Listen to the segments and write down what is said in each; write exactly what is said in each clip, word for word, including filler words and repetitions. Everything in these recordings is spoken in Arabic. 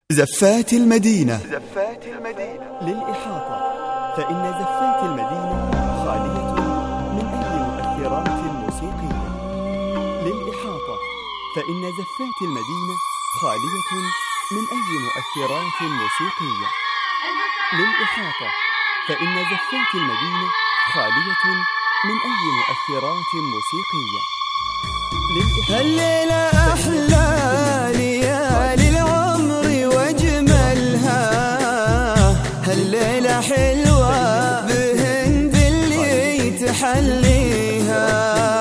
زفات المدينة. زفات المدينة للإحاطة، فإن زفات المدينة خالية من أي مؤثرات موسيقية. للإحاطة، فإن زفات المدينة خالية من أي مؤثرات موسيقية. للإحاطة، فإن زفات المدينة خالية من أي مؤثرات موسيقية. الليلة أحلى ليالي العمر وأجملها، هالليلة حلوة بهن باللي تحليها.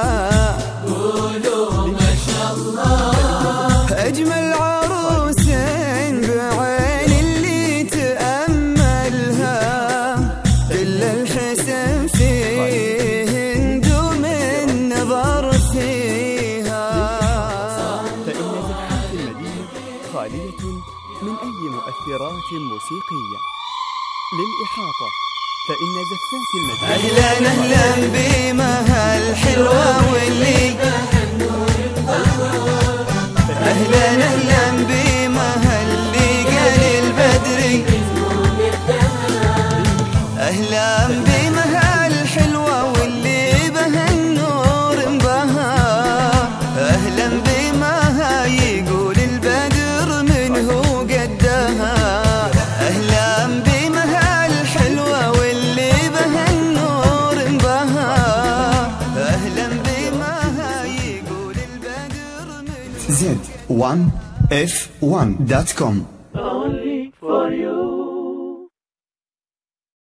قولوا ما شاء الله، أجمل عروسين بعين اللي تأملها، كل الحسن فيهن دوم النظر فيها. خالية من أي مؤثرات موسيقية. للإحاطة، فإن زفات المدينة أهلا أهلا بمها الحلوة واللي أهلا أهلا بمها اللي قال البدري، أهلا بمها الحلوة واللي بها النور انبهى، أهلا بمها يقول البدر من هو قدها، أهلا بمها الحلوة واللي بها النور انبهى، أهلا بمها يقول البدر من زد ون اف ون دوت كوم.